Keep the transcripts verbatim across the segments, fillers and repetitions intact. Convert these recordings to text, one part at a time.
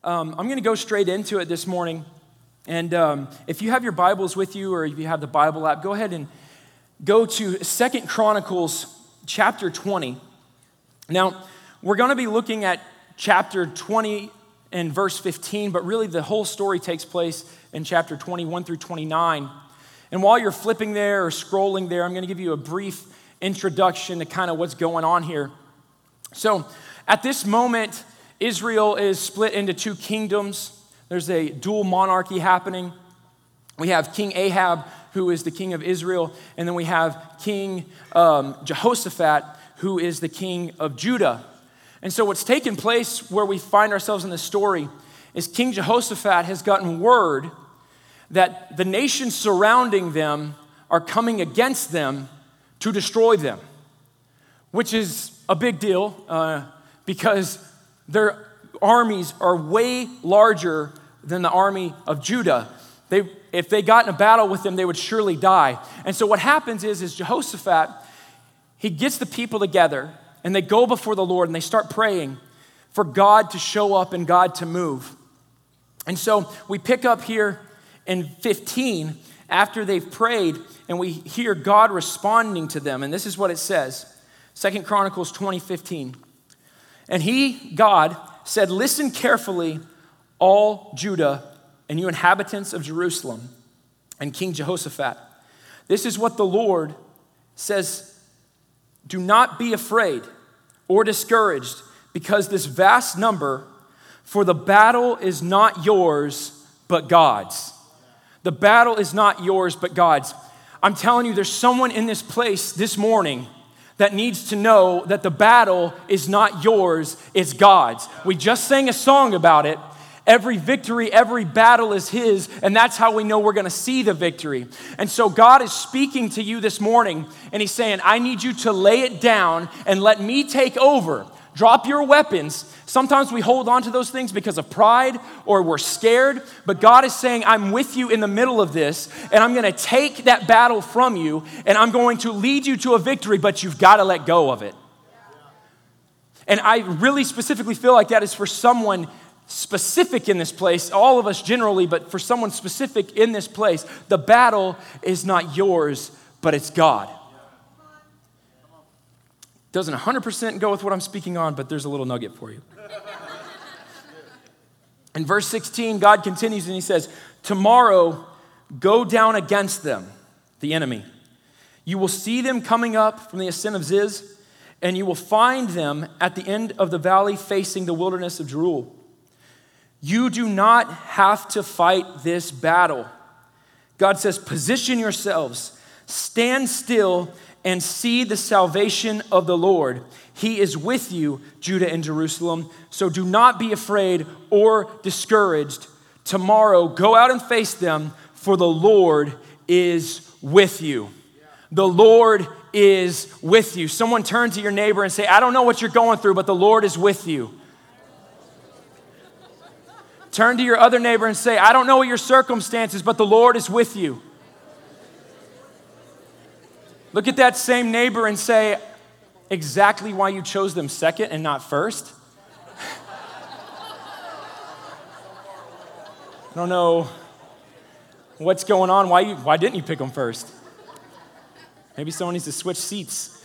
Um, I'm going to go straight into it this morning. And um, if you have your Bibles with you or if you have the Bible app, go ahead and go to Second Chronicles chapter twenty. Now, we're going to be looking at chapter twenty and verse fifteen, but really the whole story takes place in chapter twenty-one through twenty-nine. And while you're flipping there or scrolling there, I'm going to give you a brief introduction to kind of what's going on here. So at this moment, Israel is split into two kingdoms. There's a dual monarchy happening. We have King Ahab, who is the king of Israel, and then we have King um, Jehoshaphat, who is the king of Judah. And so what's taken place where we find ourselves in this story is King Jehoshaphat has gotten word that the nations surrounding them are coming against them to destroy them, which is a big deal uh, because their armies are way larger than the army of Judah. They, if they got in a battle with them, they would surely die. And so what happens is, is Jehoshaphat, he gets the people together and they go before the Lord and they start praying for God to show up and God to move. And so we pick up here in fifteen, after they've prayed, and we hear God responding to them. And this is what it says, Second Chronicles twenty fifteen. And he, God, said, "Listen carefully, all Judah, and you inhabitants of Jerusalem, and King Jehoshaphat. This is what the Lord says, do not be afraid or discouraged because this vast number, for the battle is not yours, but God's." The battle is not yours, but God's. I'm telling you, there's someone in this place this morning that needs to know that the battle is not yours, it's God's. We just sang a song about it. Every victory, every battle is His, and that's how we know we're gonna see the victory. And so God is speaking to you this morning, and He's saying, I need you to lay it down and let me take over. Drop your weapons. Sometimes we hold on to those things because of pride or we're scared, but God is saying, I'm with you in the middle of this, and I'm gonna take that battle from you, and I'm going to lead you to a victory, but you've gotta let go of it. And I really specifically feel like that is for someone specific in this place, all of us generally, but for someone specific in this place. The battle is not yours, but it's God. Doesn't one hundred percent go with what I'm speaking on, but there's a little nugget for you. In verse sixteen, God continues and He says, tomorrow go down against them, the enemy. You will see them coming up from the ascent of Ziz, and you will find them at the end of the valley facing the wilderness of Jeruel. You do not have to fight this battle. God says, position yourselves, stand still, and see the salvation of the Lord. He is with you, Judah and Jerusalem. So do not be afraid or discouraged. Tomorrow, go out and face them, for the Lord is with you. The Lord is with you. Someone turn to your neighbor and say, I don't know what you're going through, but the Lord is with you. Turn to your other neighbor and say, I don't know what your circumstances, but the Lord is with you. Look at that same neighbor and say exactly why you chose them second and not first. I don't know what's going on. Why, you, why didn't you pick them first? Maybe someone needs to switch seats.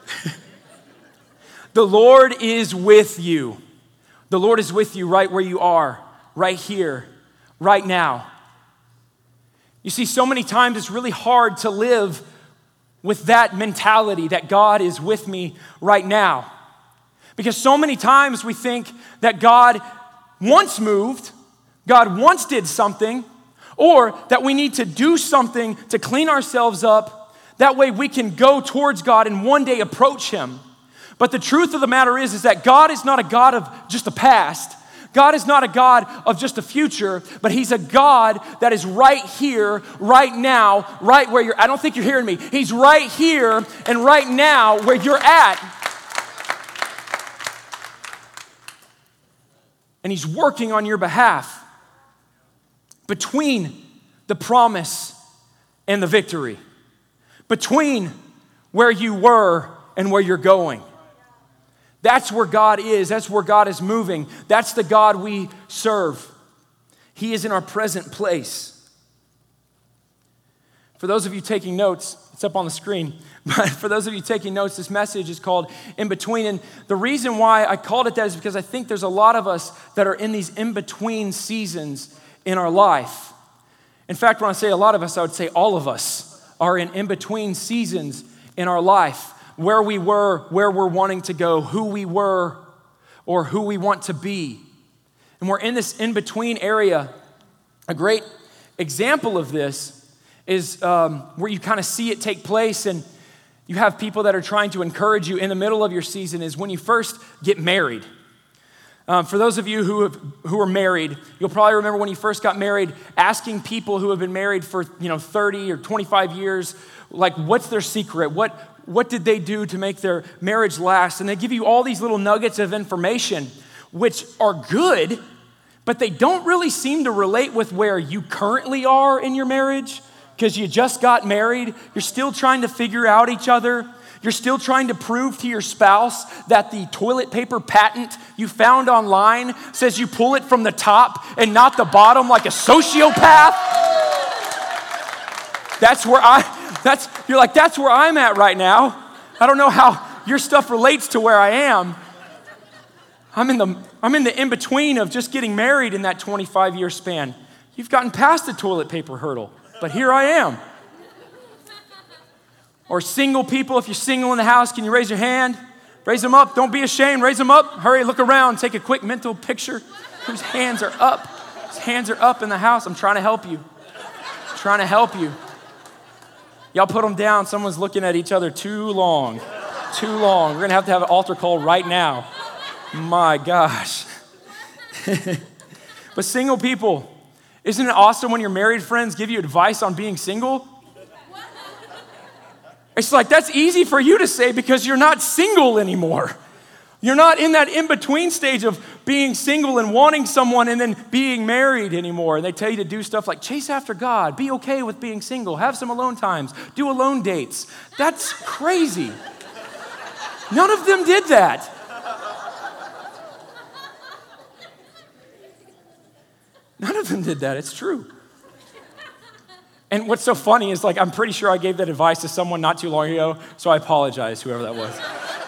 The Lord is with you. The Lord is with you right where you are, right here, right now. You see, so many times it's really hard to live with that mentality that God is with me right now. Because so many times we think that God once moved, God once did something, or that we need to do something to clean ourselves up. That way we can go towards God and one day approach Him. But the truth of the matter is, is that God is not a God of just the past. God is not a God of just the future, but He's a God that is right here, right now, right where you're. I don't think you're hearing me. He's right here and right now where you're at. And He's working on your behalf between the promise and the victory, between where you were and where you're going. That's where God is. That's where God is moving. That's the God we serve. He is in our present place. For those of you taking notes, it's up on the screen, but for those of you taking notes, this message is called In Between. And the reason why I called it that is because I think there's a lot of us that are in these in-between seasons in our life. In fact, when I say a lot of us, I would say all of us are in in-between seasons in our life. Where we were, where we're wanting to go, who we were, or who we want to be. And we're in this in-between area. A great example of this is um, where you kind of see it take place, and you have people that are trying to encourage you in the middle of your season is when you first get married. Um, for those of you who have, who are married, you'll probably remember when you first got married, asking people who have been married for you know thirty or twenty-five years, like, what's their secret? What What did they do to make their marriage last? And they give you all these little nuggets of information, which are good, but they don't really seem to relate with where you currently are in your marriage, because you just got married. You're still trying to figure out each other. You're still trying to prove to your spouse that the toilet paper patent you found online says you pull it from the top and not the bottom like a sociopath. That's where I... That's, you're like, that's where I'm at right now. I don't know how your stuff relates to where I am. I'm in the, I'm in the in-between of just getting married in that twenty-five year span. You've gotten past the toilet paper hurdle, but here I am. Or single people, if you're single in the house, can you raise your hand? Raise them up. Don't be ashamed. Raise them up. Hurry, look around. Take a quick mental picture. Whose hands are up? Whose hands are up in the house? I'm trying to help you. I'm trying to help you. Y'all put them down. Someone's looking at each other too long. Too long. We're going to have to have an altar call right now. My gosh. But single people, isn't it awesome when your married friends give you advice on being single? It's like, that's easy for you to say because you're not single anymore. You're not in that in-between stage of being single and wanting someone and then being married anymore. And they tell you to do stuff like chase after God, be okay with being single, have some alone times, do alone dates. That's crazy. None of them did that. None of them did that. It's true. And what's so funny is, like, I'm pretty sure I gave that advice to someone not too long ago, so I apologize, whoever that was.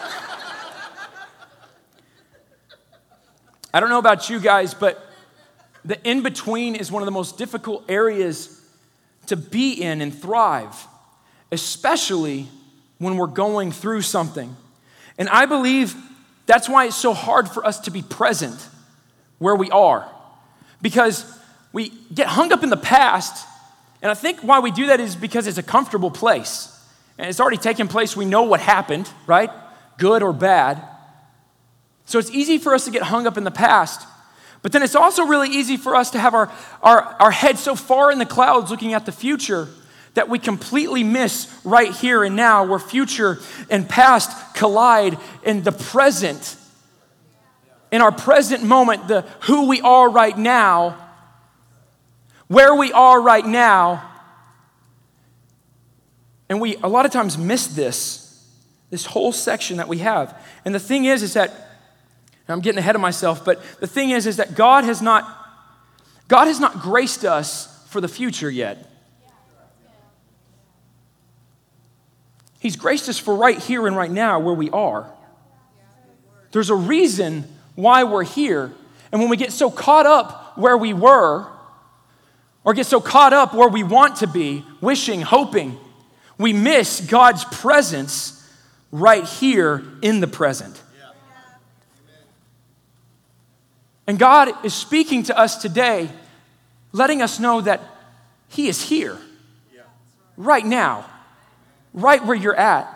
I don't know about you guys, but the in-between is one of the most difficult areas to be in and thrive, especially when we're going through something. And I believe that's why it's so hard for us to be present where we are, because we get hung up in the past, and I think why we do that is because it's a comfortable place, and it's already taken place. We know what happened, right? Good or bad. So it's easy for us to get hung up in the past, but then it's also really easy for us to have our, our, our head so far in the clouds looking at the future that we completely miss right here and now, where future and past collide in the present. In our present moment, the who we are right now, where we are right now, and we a lot of times miss this, this whole section that we have. And the thing is, is that I'm getting ahead of myself, but the thing is, is that God has not, God has not graced us for the future yet. He's graced us for right here and right now where we are. There's a reason why we're here. And when we get so caught up where we were, or get so caught up where we want to be, wishing, hoping, we miss God's presence right here in the present. And God is speaking to us today, letting us know that He is here, right now, right where you're at.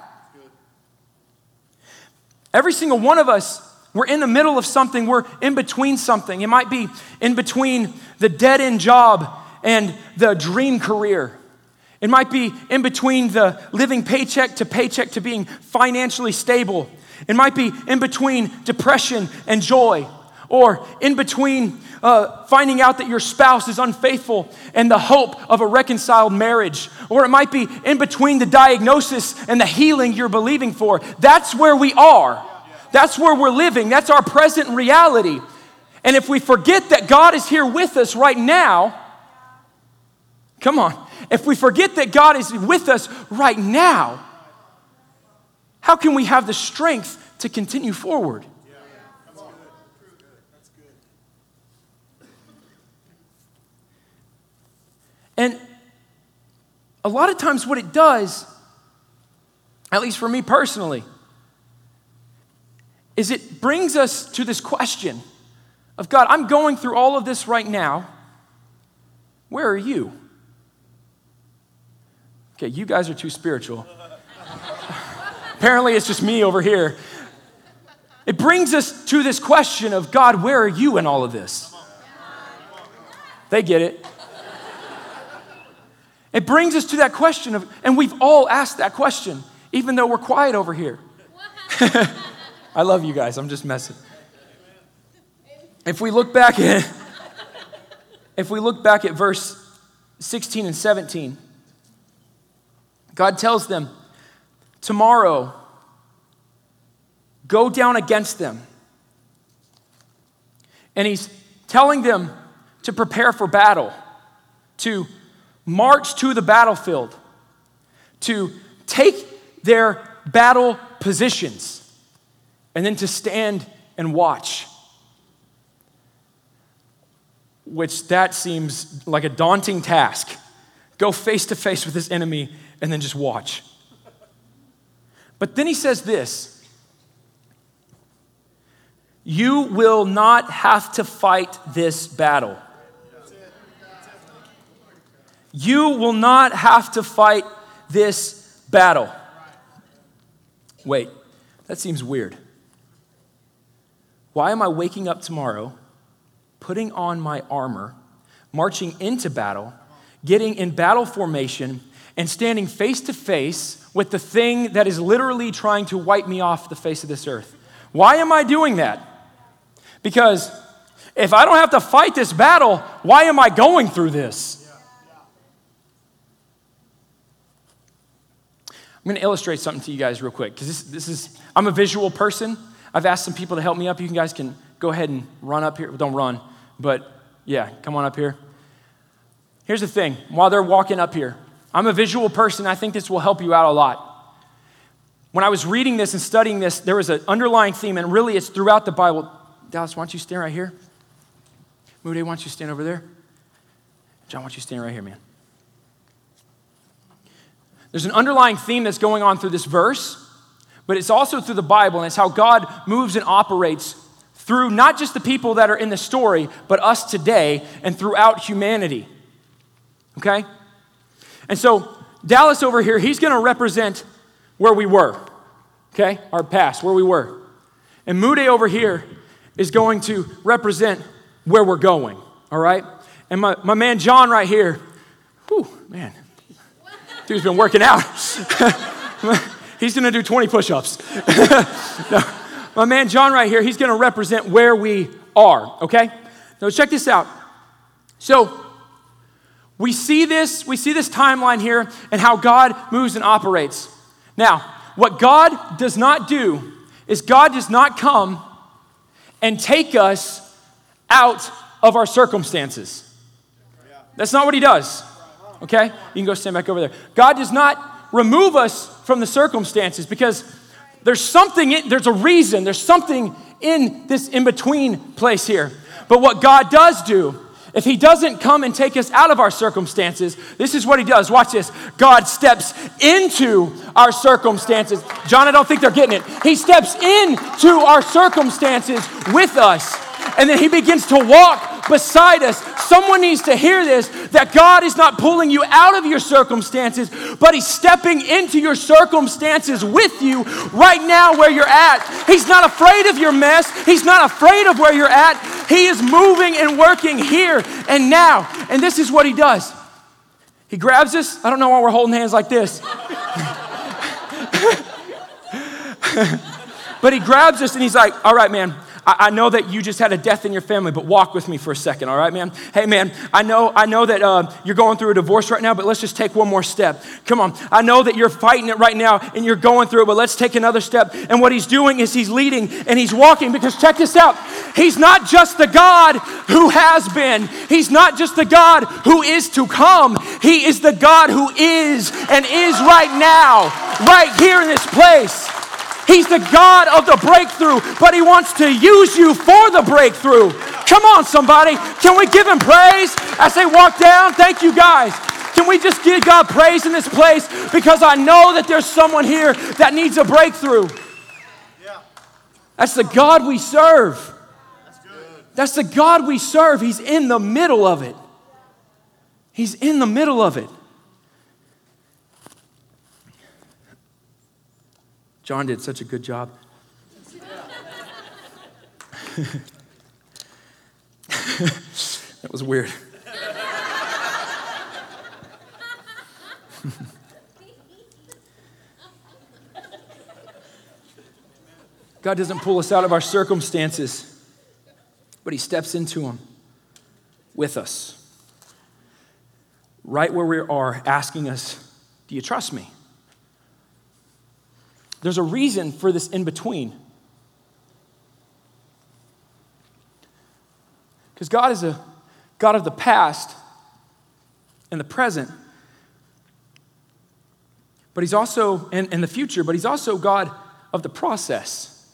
Every single one of us, we're in the middle of something, we're in between something. It might be in between the dead-end job and the dream career. It might be in between the living paycheck to paycheck to being financially stable. It might be in between depression and joy. Or in between uh, finding out that your spouse is unfaithful and the hope of a reconciled marriage. Or it might be in between the diagnosis and the healing you're believing for. That's where we are. That's where we're living. That's our present reality. And if we forget that God is here with us right now, come on. If we forget that God is with us right now, how can we have the strength to continue forward? And a lot of times what it does, at least for me personally, is it brings us to this question of, God, I'm going through all of this right now. Where are you? Okay, you guys are too spiritual. Apparently it's just me over here. It brings us to this question of, God, where are you in all of this? They get it. It brings us to that question of, and we've all asked that question, even though we're quiet over here. I love you guys, I'm just messing. If we look back at, if we look back at verse sixteen and seventeen, God tells them, tomorrow, go down against them. And he's telling them to prepare for battle, to march to the battlefield, to take their battle positions, and then to stand and watch. Which that seems like a daunting task. Go face to face with this enemy and then just watch. But then he says this, you will not have to fight this battle. You will not have to fight this battle. Wait, that seems weird. Why am I waking up tomorrow, putting on my armor, marching into battle, getting in battle formation, and standing face to face with the thing that is literally trying to wipe me off the face of this earth? Why am I doing that? Because if I don't have to fight this battle, why am I going through this? I'm going to illustrate something to you guys real quick, because this, this is, I'm a visual person. I've asked some people to help me up. You guys can go ahead and run up here. Don't run, but yeah, come on up here. Here's the thing, while they're walking up here, I'm a visual person. I think this will help you out a lot. When I was reading this and studying this, there was an underlying theme, and really it's throughout the Bible. Dallas, why don't you stand right here? Moody, why don't you stand over there? John, why don't you stand right here, man? There's an underlying theme that's going on through this verse, but it's also through the Bible, and it's how God moves and operates through not just the people that are in the story, but us today and throughout humanity, okay? And so Dallas over here, he's going to represent where we were, okay? Our past, where we were. And Mude over here is going to represent where we're going, all right? And my, my man John right here, whew, man, dude's been working out. He's going to do twenty push-ups. No, my man John right here, he's going to represent where we are, okay? Now check this out. So we see this, we see this timeline here and how God moves and operates. Now, what God does not do is God does not come and take us out of our circumstances. That's not what he does. Okay? You can go stand back over there. God does not remove us from the circumstances because there's something, in, there's a reason, there's something in this in-between place here. But what God does do, if he doesn't come and take us out of our circumstances, this is what he does. Watch this. God steps into our circumstances. John, I don't think they're getting it. He steps into our circumstances with us. And then he begins to walk beside us. Someone needs to hear this, that God is not pulling you out of your circumstances, but he's stepping into your circumstances with you right now where you're at. He's not afraid of your mess. He's not afraid of where you're at. He is moving and working here and now. And this is what he does. He grabs us. I don't know why we're holding hands like this. But he grabs us and he's like, all right, man, I, I know that you just had a death in your family, but walk with me for a second, all right, man? Hey, man, I know I know that uh, you're going through a divorce right now, but let's just take one more step. Come on. I know that you're fighting it right now and you're going through it, but let's take another step. And what he's doing is he's leading and he's walking, because check this out. He's not just the God who has been. He's not just the God who is to come. He is the God who is and is right now, right here in this place. He's the God of the breakthrough, but he wants to use you for the breakthrough. Come on, somebody. Can we give him praise as they walk down? Thank you, guys. Can we just give God praise in this place? Because I know that there's someone here that needs a breakthrough. That's the God we serve. That's the God we serve. He's in the middle of it. He's in the middle of it. John did such a good job. That was weird. God doesn't pull us out of our circumstances, but he steps into them with us. Right where we are, asking us, do you trust me? There's a reason for this in-between. Because God is a God of the past and the present, but he's also, and, and the future, but he's also God of the process.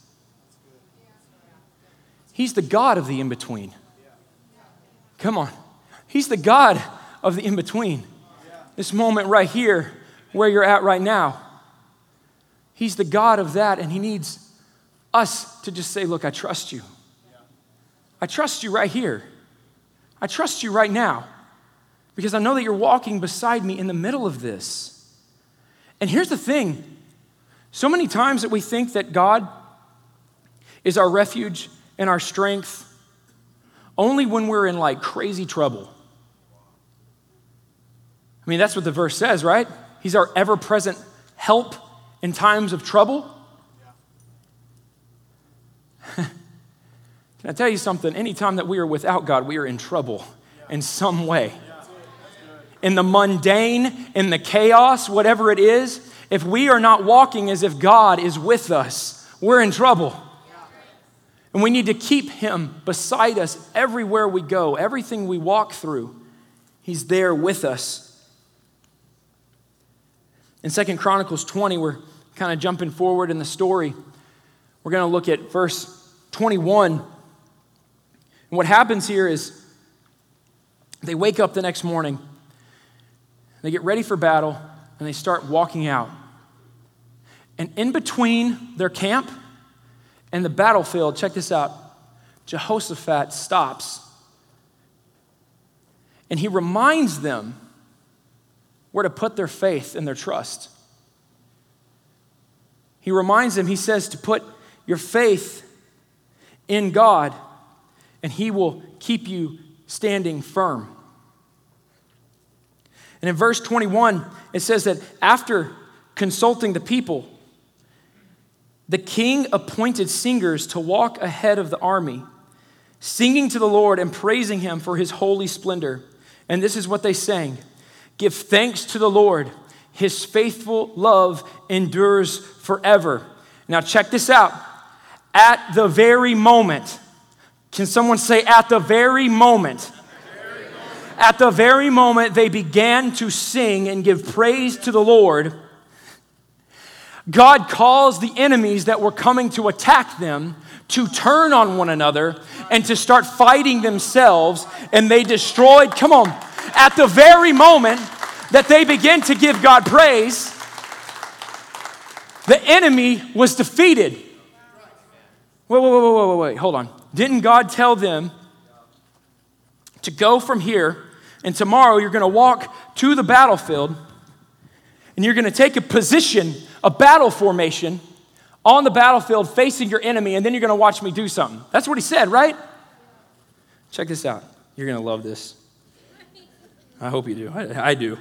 He's the God of the in-between. Come on. He's the God of the in-between. This moment right here, where you're at right now. He's the God of that, and he needs us to just say, look, I trust you. I trust you right here. I trust you right now, because I know that you're walking beside me in the middle of this. And here's the thing. So many times that we think that God is our refuge and our strength only when we're in like crazy trouble. I mean, that's what the verse says, right? He's our ever-present help in times of trouble. Can I tell you something? Anytime that we are without God, we are in trouble in some way. In the mundane, in the chaos, whatever it is, if we are not walking as if God is with us, we're in trouble. And we need to keep him beside us everywhere we go, everything we walk through. He's there with us. In Second Chronicles twenty, we're kind of jumping forward in the story. We're going to look at verse twenty-one. And what happens here is they wake up the next morning, they get ready for battle, and they start walking out. And in between their camp and the battlefield, check this out, Jehoshaphat stops, and he reminds them where to put their faith and their trust. He reminds them, he says, to put your faith in God, and he will keep you standing firm. And in verse twenty-one, it says that after consulting the people, the king appointed singers to walk ahead of the army, singing to the Lord and praising him for his holy splendor. And this is what they sang: "Give thanks to the Lord. His faithful love endures forever." Now check this out. At the very moment, can someone say at the very moment? At the very moment they began to sing and give praise to the Lord, God calls the enemies that were coming to attack them to turn on one another and to start fighting themselves, and they destroyed, come on, at the very moment that they began to give God praise, the enemy was defeated. Wait, wait, wait, wait, wait, wait, hold on. Didn't God tell them to go from here, and tomorrow you're going to walk to the battlefield, and you're going to take a position, a battle formation on the battlefield facing your enemy, and then you're going to watch me do something? That's what he said, right? Check this out. You're going to love this. I hope you do. I, I do.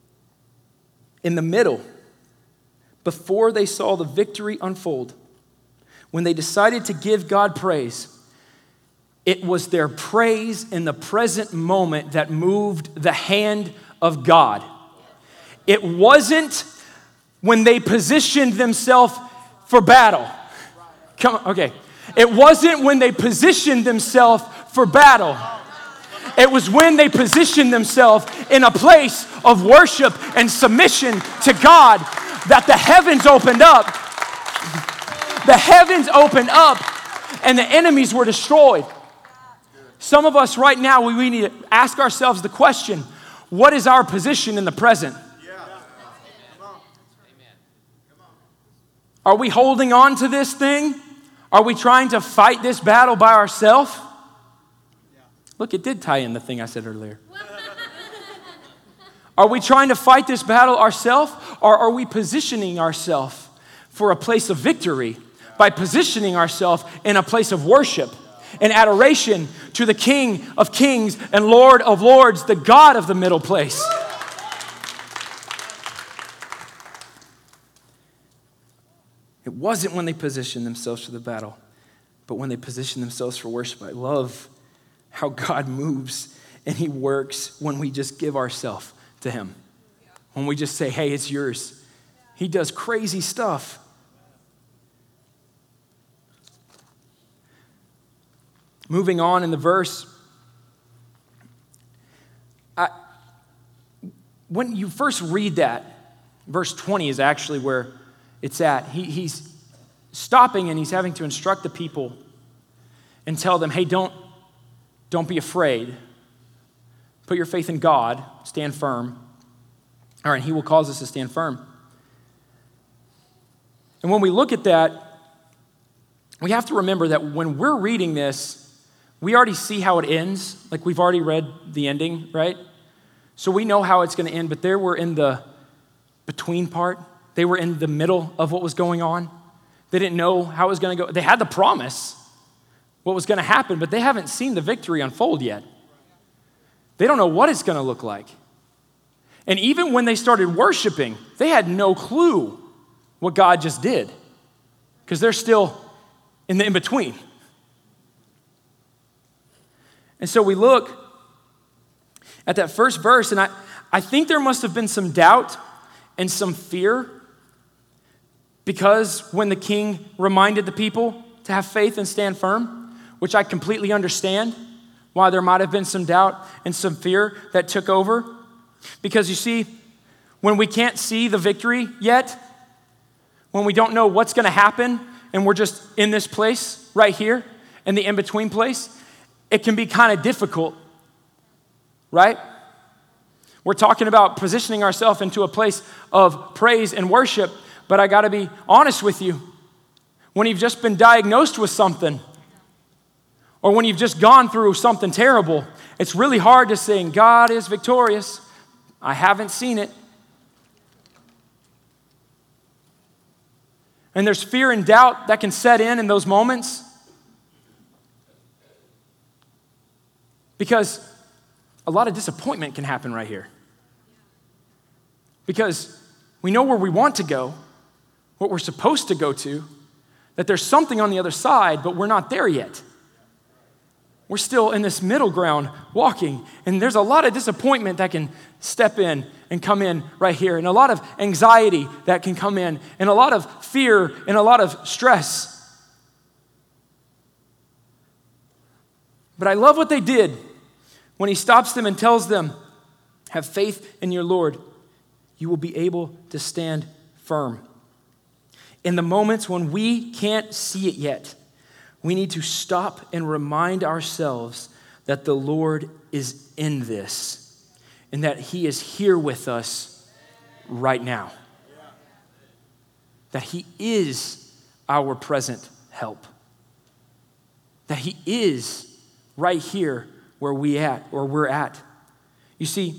In the middle, before they saw the victory unfold, when they decided to give God praise, it was their praise in the present moment that moved the hand of God. It wasn't when they positioned themselves for battle. Come on, okay. It wasn't when they positioned themselves for battle. It was when they positioned themselves in a place of worship and submission to God that the heavens opened up. The heavens opened up and the enemies were destroyed. Some of us right now, we need to ask ourselves the question, what is our position in the present? Are we holding on to this thing? Are we trying to fight this battle by ourselves? Look, it did tie in the thing I said earlier. Are we trying to fight this battle ourselves, or are we positioning ourselves for a place of victory by positioning ourselves in a place of worship and adoration to the King of Kings and Lord of Lords, the God of the middle place? It wasn't when they positioned themselves for the battle, but when they positioned themselves for worship. I love how God moves and he works when we just give ourselves to him. When we just say, hey, it's yours. He does crazy stuff. Moving on in the verse, I, when you first read that, verse twenty is actually where it's at. He, he's stopping and he's having to instruct the people and tell them, hey, don't, don't be afraid. Put your faith in God. Stand firm. All right, he will cause us to stand firm. And when we look at that, we have to remember that when we're reading this, we already see how it ends. Like we've already read the ending, right? So we know how it's going to end, but there we're in the between part. They were in the middle of what was going on. They didn't know how it was going to go. They had the promise, what was going to happen, but they haven't seen the victory unfold yet. They don't know what it's going to look like. And even when they started worshiping, they had no clue what God just did because they're still in the in-between. And so we look at that first verse, and I, I think there must have been some doubt and some fear because when the king reminded the people to have faith and stand firm, which I completely understand why there might have been some doubt and some fear that took over. Because you see, when we can't see the victory yet, when we don't know what's going to happen, and we're just in this place right here, in the in-between place, it can be kind of difficult, right? We're talking about positioning ourselves into a place of praise and worship, but I got to be honest with you. When you've just been diagnosed with something, or when you've just gone through something terrible, it's really hard to sing, God is victorious. I haven't seen it. And there's fear and doubt that can set in in those moments. Because a lot of disappointment can happen right here. Because we know where we want to go, what we're supposed to go to, that there's something on the other side, but we're not there yet. We're still in this middle ground walking, and there's a lot of disappointment that can step in and come in right here, and a lot of anxiety that can come in, and a lot of fear and a lot of stress. But I love what they did when he stops them and tells them, have faith in your Lord. You will be able to stand firm. In the moments when we can't see it yet, we need to stop and remind ourselves that the Lord is in this and that he is here with us right now. That he is our present help. That he is right here where we at or we're at. You see,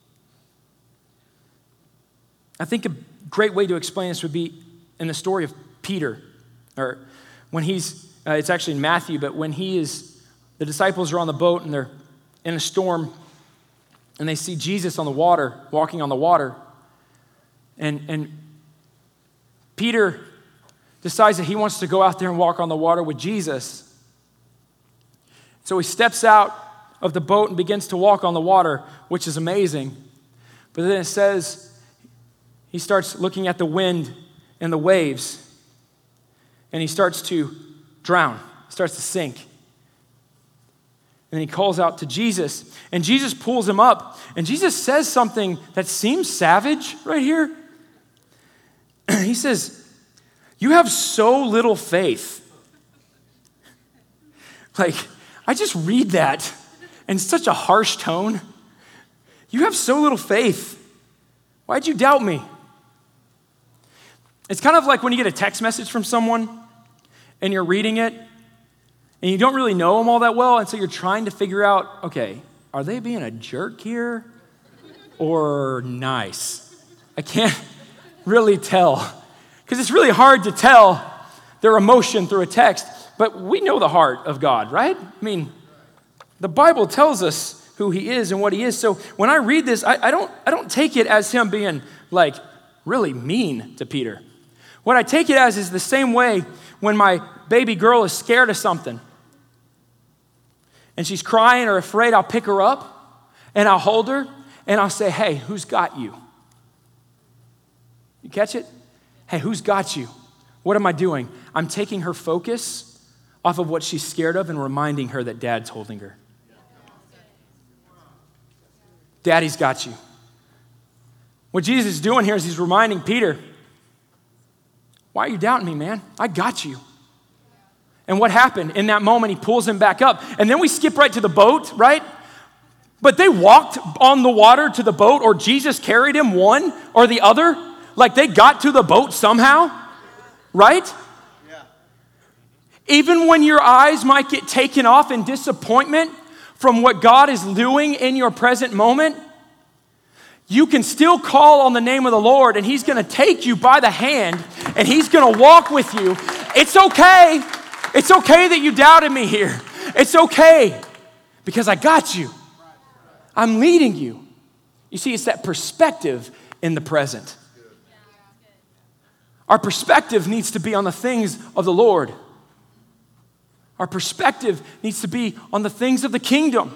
I think a great way to explain this would be in the story of Peter, or when he's Uh, it's actually in Matthew, but when he is, the disciples are on the boat and they're in a storm and they see Jesus on the water, walking on the water. And, and Peter decides that he wants to go out there and walk on the water with Jesus. So he steps out of the boat and begins to walk on the water, which is amazing. But then it says he starts looking at the wind and the waves, and he starts to drown, starts to sink. And he calls out to Jesus, and Jesus pulls him up, and Jesus says something that seems savage right here. He says, "You have so little faith." Like, I just read that in such a harsh tone. You have so little faith. Why'd you doubt me? It's kind of like when you get a text message from someone and you're reading it and you don't really know them all that well, and so you're trying to figure out, okay, are they being a jerk here or nice? I can't really tell, because it's really hard to tell their emotion through a text, but we know the heart of God, right? I mean, the Bible tells us who he is and what he is. So when I read this, I, I don't I don't take it as him being like really mean to Peter. What I take it as is the same way when my baby girl is scared of something and she's crying or afraid, I'll pick her up and I'll hold her and I'll say, "Hey, who's got you?" You catch it? Hey, who's got you? What am I doing? I'm taking her focus off of what she's scared of and reminding her that Dad's holding her. Daddy's got you. What Jesus is doing here is he's reminding Peter, why are you doubting me, man? I got you. And what happened? In that moment, he pulls him back up. And then we skip right to the boat, right? But they walked on the water to the boat, or Jesus carried him, one or the other. Like they got to the boat somehow, right? Yeah. Even when your eyes might get taken off in disappointment from what God is doing in your present moment, you can still call on the name of the Lord, and he's going to take you by the hand, and he's going to walk with you. It's okay. It's okay that you doubted me here. It's okay because I got you. I'm leading you. You see, it's that perspective in the present. Our perspective needs to be on the things of the Lord. Our perspective needs to be on the things of the kingdom.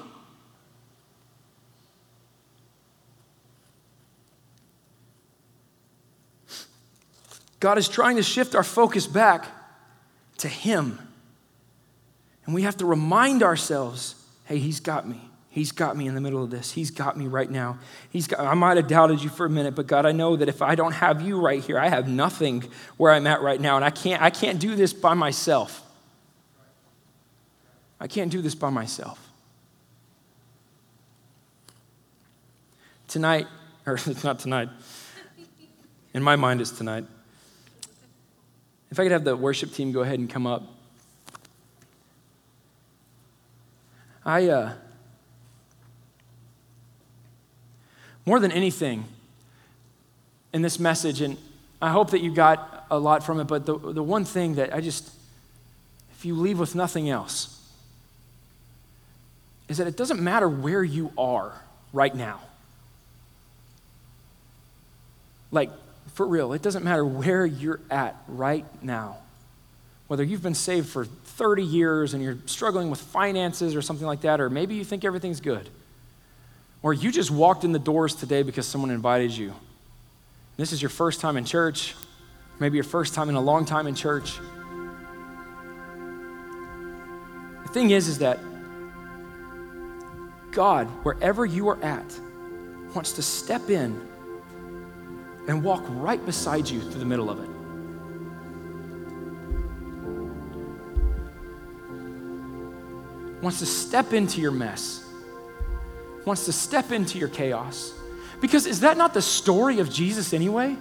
God is trying to shift our focus back to him. And we have to remind ourselves, hey, he's got me. He's got me in the middle of this. He's got me right now. He's got, I might have doubted you for a minute, but God, I know that if I don't have you right here, I have nothing where I'm at right now, and I can't, I can't do this by myself. I can't do this by myself. Tonight, or it's not tonight. In my mind, it's tonight. If I could have the worship team go ahead and come up. I, uh, more than anything in this message, and I hope that you got a lot from it, but the, the one thing that I just, if you leave with nothing else, is that it doesn't matter where you are right now. Like, for real, it doesn't matter where you're at right now. Whether you've been saved for thirty years and you're struggling with finances or something like that, or maybe you think everything's good. Or you just walked in the doors today because someone invited you. This is your first time in church, maybe your first time in a long time in church. The thing is, is that God, wherever you are at, wants to step in and walk right beside you through the middle of it. Wants to step into your mess. Wants to step into your chaos. Because is that not the story of Jesus anyway?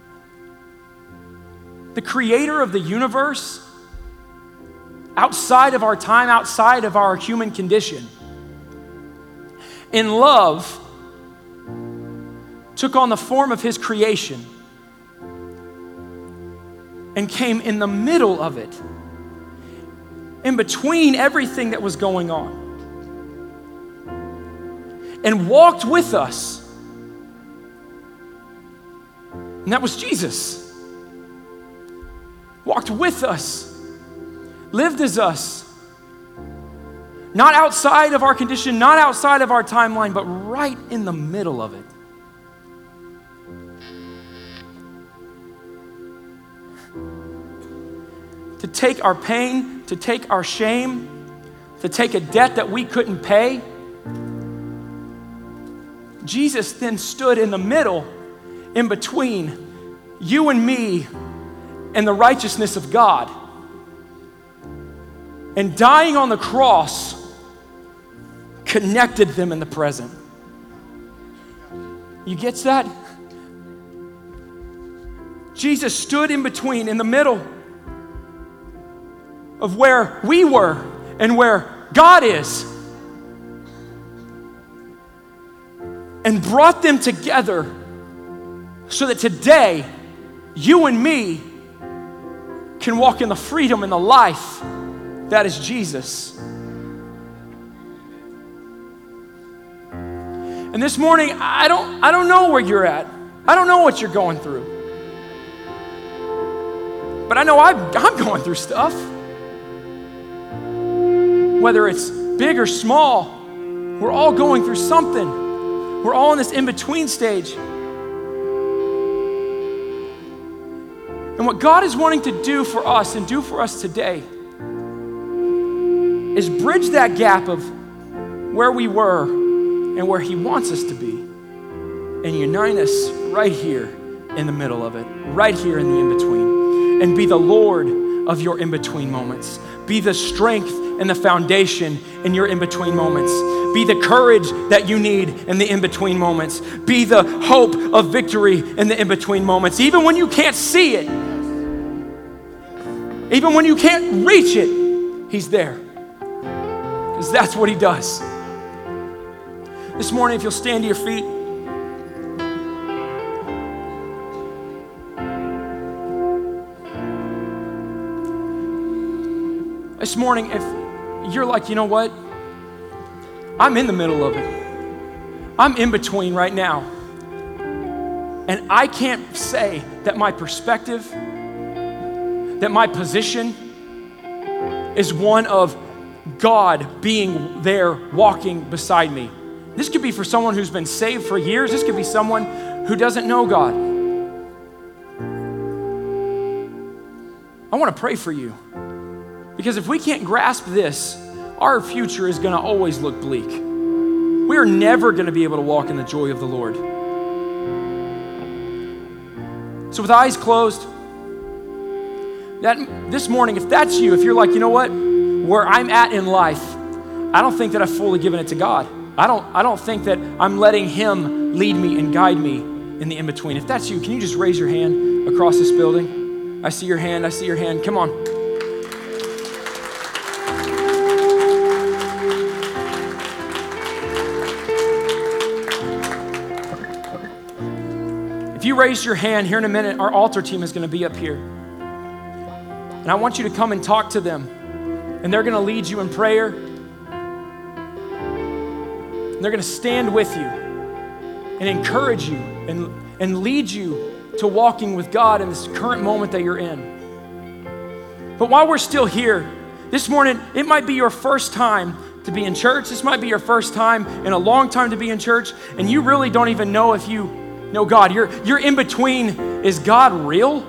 The creator of the universe, outside of our time, outside of our human condition, in love, took on the form of his creation and came in the middle of it, in between everything that was going on, and walked with us. And that was Jesus. walked with us, lived as us. Not outside of our condition, not outside of our timeline, but right in the middle of it. To take our pain, to take our shame, to take a debt that we couldn't pay. Jesus then stood in the middle, in between you and me and the righteousness of God. And dying on the cross connected them in the present. You get that? Jesus stood in between, in the middle of where we were and where God is, and brought them together so that today you and me can walk in the freedom and the life that is Jesus. And this morning, I don't, I don't know where you're at. I don't know what you're going through. But I know I'm, I'm going through stuff. Whether it's big or small, we're all going through something. We're all in this in-between stage. And what God is wanting to do for us and do for us today is bridge that gap of where we were and where He wants us to be, and unite us right here in the middle of it, right here in the in-between, and be the Lord of your in-between moments. Be the strength and the foundation in your in-between moments. Be the courage that you need in the in-between moments. Be the hope of victory in the in-between moments. Even when you can't see it, even when you can't reach it, He's there. Because that's what He does. This morning, if you'll stand to your feet. This morning, if you're like, you know what? I'm in the middle of it. I'm in between right now. And I can't say that my perspective, that my position is one of God being there walking beside me. This could be for someone who's been saved for years. This could be someone who doesn't know God. I want to pray for you. Because if we can't grasp this, our future is going to always look bleak. We are never going to be able to walk in the joy of the Lord. So with eyes closed, that this morning, if that's you, if you're like, you know what, where I'm at in life, I don't think that I've fully given it to God. I don't, I don't think that I'm letting Him lead me and guide me in the in-between. If that's you, can you just raise your hand across this building? I see your hand, I see your hand. Come on. If you raise your hand, here in a minute, our altar team is going to be up here. And I want you to come and talk to them. And they're going to lead you in prayer. And they're going to stand with you and encourage you and, and lead you to walking with God in this current moment that you're in. But while we're still here, this morning, it might be your first time to be in church. This might be your first time in a long time to be in church, and you really don't even know if you know God. You're, you're in between. Is God real?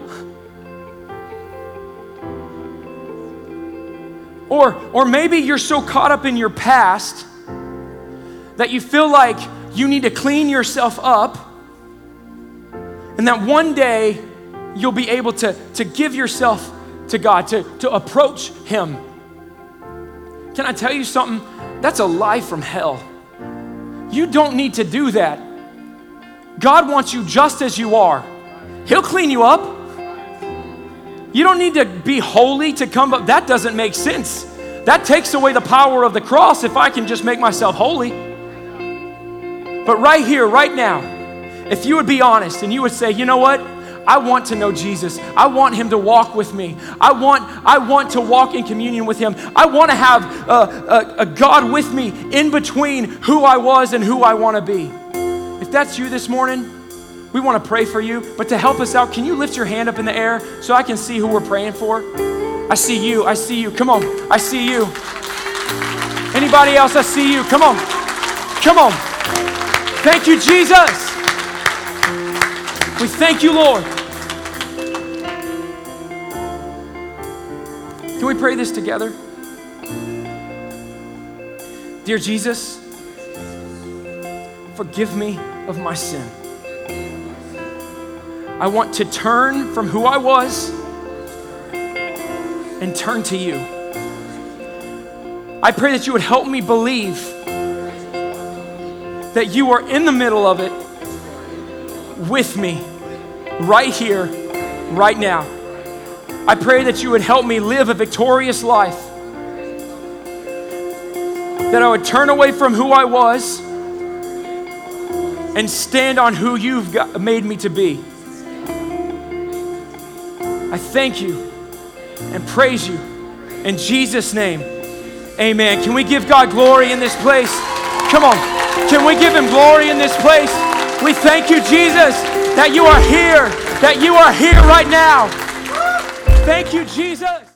Or, or maybe you're so caught up in your past that you feel like you need to clean yourself up, and that one day you'll be able to, to give yourself to God, to, to approach Him. Can I tell you something? That's a lie from hell. You don't need to do that. God wants you just as you are. He'll clean you up. You don't need to be holy to come up. That doesn't make sense. That takes away the power of the cross if I can just make myself holy. But right here, right now, if you would be honest and you would say, you know what? I want to know Jesus. I want Him to walk with me. I want, I want to walk in communion with Him. I want to have a, a, a God with me in between who I was and who I want to be. If that's you this morning, We want to pray for you, but to help us out, can you lift your hand up in the air so I can see who we're praying for? I see you, I see you, come on, I see you. Anybody else, I see you, come on, come on. Thank you, Jesus. We thank you, Lord. Can we pray this together? Dear Jesus, forgive me of my sin. I want to turn from who I was and turn to you. I pray that you would help me believe that you are in the middle of it with me right here, right now. I pray that you would help me live a victorious life, that I would turn away from who I was and stand on who you've got, made me to be. I thank you and praise you in Jesus' name. Amen. Can we give God glory in this place? Come on. Can we give him glory in this place? We thank you, Jesus, that you are here, that you are here right now. Thank you, Jesus.